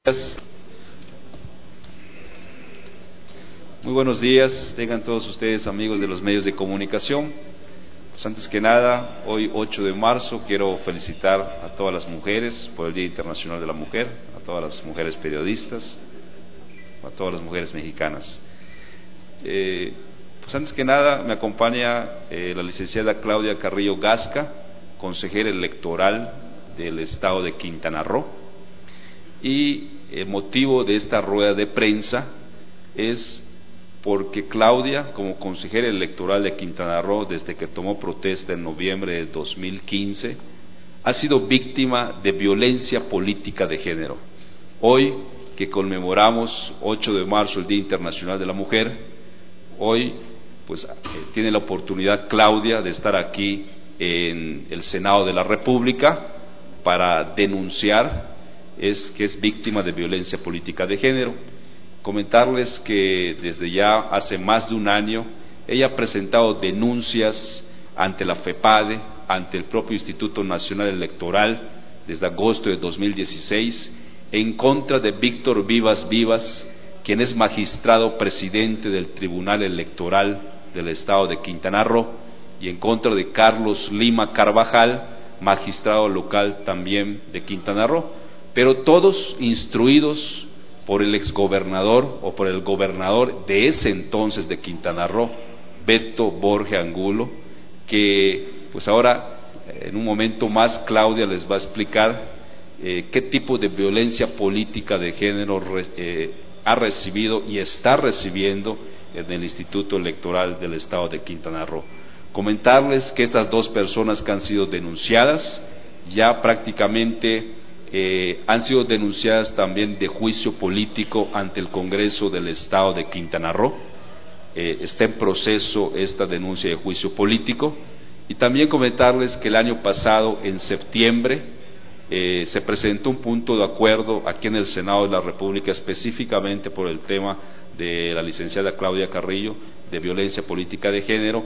Muy buenos días, tengan todos ustedes amigos de los medios de comunicación. Pues antes que nada, hoy 8 de marzo quiero felicitar a todas las mujeres por el Día Internacional de la Mujer, a todas las mujeres periodistas, a todas las mujeres mexicanas. Pues antes que nada me acompaña la licenciada Claudia Carrillo Gasca, consejera electoral del estado de Quintana Roo, y el motivo de esta rueda de prensa es porque Claudia, como consejera electoral de Quintana Roo desde que tomó protesta en noviembre de 2015, ha sido víctima de violencia política de género. Hoy, que conmemoramos 8 de marzo, el Día Internacional de la Mujer, hoy pues tiene la oportunidad Claudia de estar aquí en el Senado de la República para denunciar que es víctima de violencia política de género. Comentarles que desde ya hace más de un año ella ha presentado denuncias ante la FEPADE, ante el propio Instituto Nacional Electoral, desde agosto de 2016, en contra de Víctor Vivas Vivas, quien es magistrado presidente del Tribunal Electoral del Estado de Quintana Roo, y en contra de Carlos Lima Carvajal, magistrado local también de Quintana Roo, pero todos instruidos por el exgobernador o por el gobernador de ese entonces de Quintana Roo, Beto Borge Angulo, que pues ahora en un momento más Claudia les va a explicar qué tipo de violencia política de género ha recibido y está recibiendo en el Instituto Electoral del Estado de Quintana Roo. Comentarles que estas dos personas que han sido denunciadas ya prácticamente han sido denunciadas también de juicio político ante el Congreso del Estado de Quintana Roo. Está en proceso esta denuncia de juicio político. Y también comentarles que el año pasado, en septiembre, se presentó un punto de acuerdo aquí en el Senado de la República, específicamente por el tema de la licenciada Claudia Carrillo, de violencia política de género.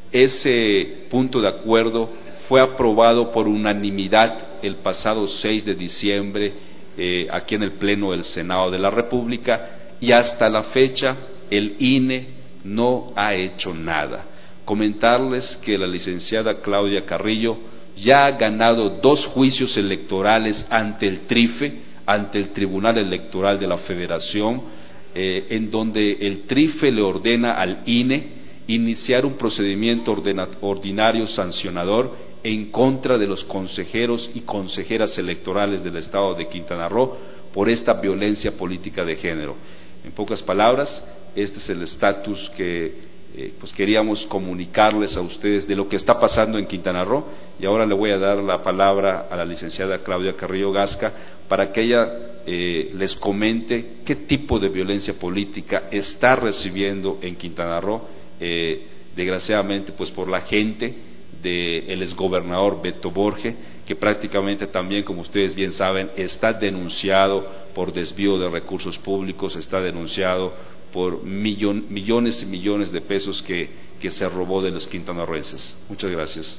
Ese punto de acuerdo fue aprobado por unanimidad el pasado 6 de diciembre aquí en el Pleno del Senado de la República, y hasta la fecha el INE no ha hecho nada. Comentarles que la licenciada Claudia Carrillo ya ha ganado 2 juicios electorales ante el TRIFE, ante el Tribunal Electoral de la Federación, en donde el TRIFE le ordena al INE iniciar un procedimiento ordinario sancionador en contra de los consejeros y consejeras electorales del Estado de Quintana Roo por esta violencia política de género. En pocas palabras, este es el estatus que pues queríamos comunicarles a ustedes de lo que está pasando en Quintana Roo, y ahora le voy a dar la palabra a la licenciada Claudia Carrillo Gasca para que ella les comente qué tipo de violencia política está recibiendo en Quintana Roo, desgraciadamente pues por la gente del exgobernador Beto Borge, que prácticamente también, como ustedes bien saben, está denunciado por desvío de recursos públicos, está denunciado por millones y millones de pesos que se robó de los quintanarroenses. Muchas gracias.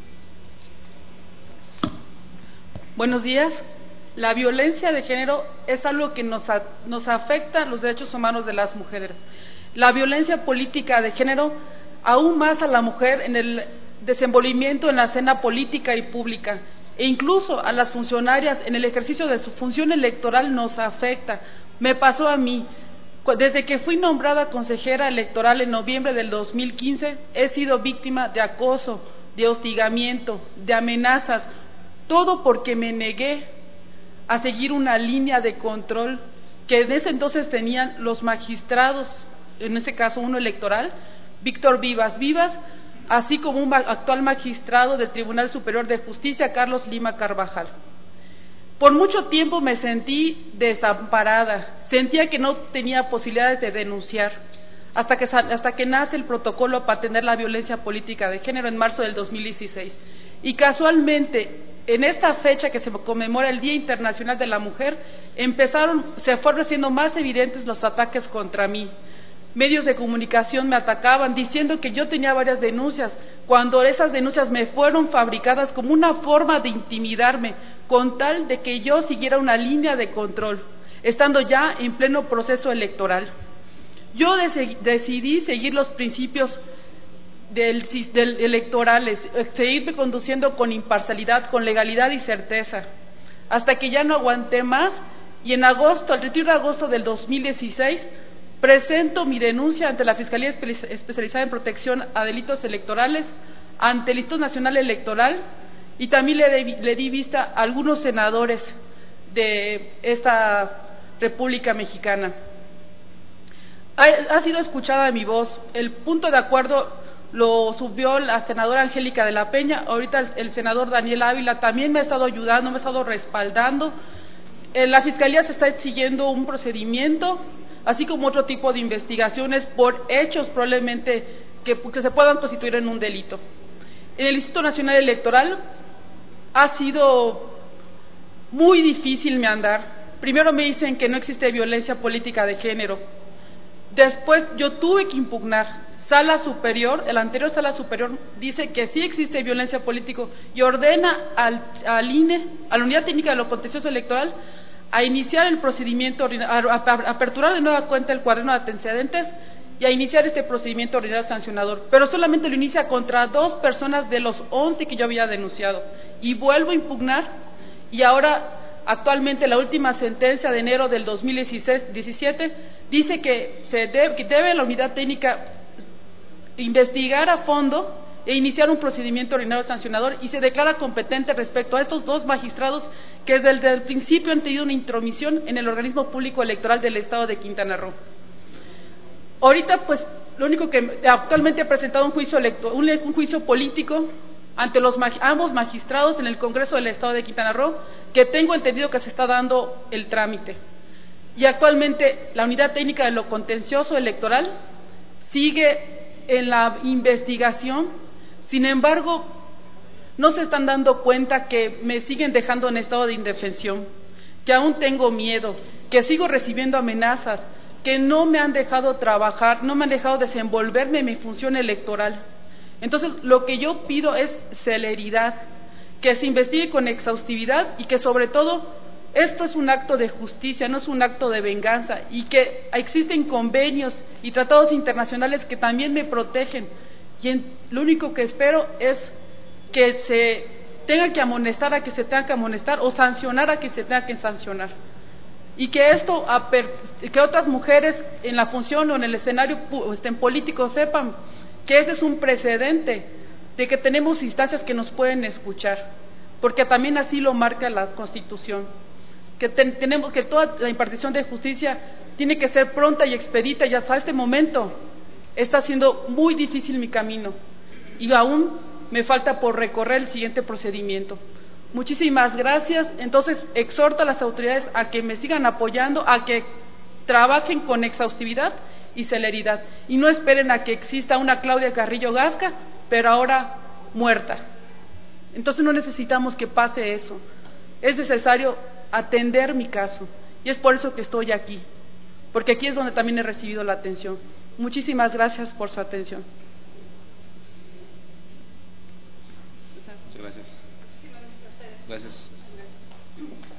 Buenos días. La violencia de género es algo que nos afecta los derechos humanos de las mujeres. La violencia política de género aún más a la mujer en el desenvolvimiento en la escena política y pública, e incluso a las funcionarias en el ejercicio de su función electoral nos afecta. Me pasó a mí. Desde que fui nombrada consejera electoral en noviembre del 2015, he sido víctima de acoso, de hostigamiento, de amenazas, todo porque me negué a seguir una línea de control que en ese entonces tenían los magistrados, en ese caso uno electoral, Víctor Vivas Vivas, así como un actual magistrado del Tribunal Superior de Justicia, Carlos Lima Carvajal. Por mucho tiempo me sentí desamparada, sentía que no tenía posibilidades de denunciar, hasta que nace el protocolo para atender la violencia política de género en marzo del 2016. Y casualmente, en esta fecha que se conmemora el Día Internacional de la Mujer, se fueron haciendo más evidentes los ataques contra mí. Medios de comunicación me atacaban diciendo que yo tenía varias denuncias, cuando esas denuncias me fueron fabricadas como una forma de intimidarme, con tal de que yo siguiera una línea de control. estando ya en pleno proceso electoral. Yo decidí seguir los principios electorales, seguirme conduciendo con imparcialidad, con legalidad y certeza, hasta que ya no aguanté más y en agosto, el 31 de agosto del 2016, presento mi denuncia ante la Fiscalía Especializada en Protección a Delitos Electorales, ante el Instituto Nacional Electoral, y también le di vista a algunos senadores de esta República Mexicana. Ha sido escuchada mi voz. El punto de acuerdo lo subió la senadora Angélica de la Peña. Ahorita el senador Daniel Ávila también me ha estado ayudando, me ha estado respaldando. En la Fiscalía se está exigiendo un procedimiento, así como otro tipo de investigaciones por hechos probablemente que se puedan constituir en un delito. En el Instituto Nacional Electoral ha sido muy difícil mi andar. Primero me dicen que no existe violencia política de género. Después yo tuve que impugnar. Sala Superior, el anterior Sala Superior dice que sí existe violencia política y ordena al INE, a la Unidad Técnica de lo Contencioso Electoral, a iniciar el procedimiento, a aperturar de nueva cuenta el cuaderno de antecedentes y a iniciar este procedimiento ordinario sancionador. Pero solamente lo inicia contra 2 personas de los 11 que yo había denunciado. Y vuelvo a impugnar, y ahora actualmente la última sentencia de enero del 2017 dice que debe la unidad técnica investigar a fondo e iniciar un procedimiento ordinario sancionador, y se declara competente respecto a estos 2 magistrados que desde el principio han tenido una intromisión en el organismo público electoral del estado de Quintana Roo. Ahorita, pues, lo único que actualmente he presentado un juicio político ante ambos magistrados en el Congreso del estado de Quintana Roo, que tengo entendido que se está dando el trámite. Y actualmente la Unidad Técnica de lo Contencioso Electoral sigue en la investigación. Sin embargo, no se están dando cuenta que me siguen dejando en estado de indefensión, que aún tengo miedo, que sigo recibiendo amenazas, que no me han dejado trabajar, no me han dejado desenvolverme en mi función electoral. Entonces, lo que yo pido es celeridad, que se investigue con exhaustividad y que sobre todo esto es un acto de justicia, no es un acto de venganza, y que existen convenios y tratados internacionales que también me protegen. Y lo único que espero es que se tenga que amonestar a que se tenga que amonestar, o sancionar a que se tenga que sancionar. Y que esto, que otras mujeres en la función o en el escenario político sepan que ese es un precedente de que tenemos instancias que nos pueden escuchar, porque también así lo marca la Constitución, que tenemos que toda la impartición de justicia tiene que ser pronta y expedita, y hasta este momento está siendo muy difícil mi camino y aún me falta por recorrer el siguiente procedimiento. Muchísimas gracias. Entonces exhorto a las autoridades a que me sigan apoyando, a que trabajen con exhaustividad y celeridad, y no esperen a que exista una Claudia Carrillo Gasca, pero ahora muerta. Entonces no necesitamos que pase eso. Es necesario atender mi caso, y es por eso que estoy aquí, porque aquí es donde también he recibido la atención. Muchísimas gracias por su atención. Muchas gracias. Gracias.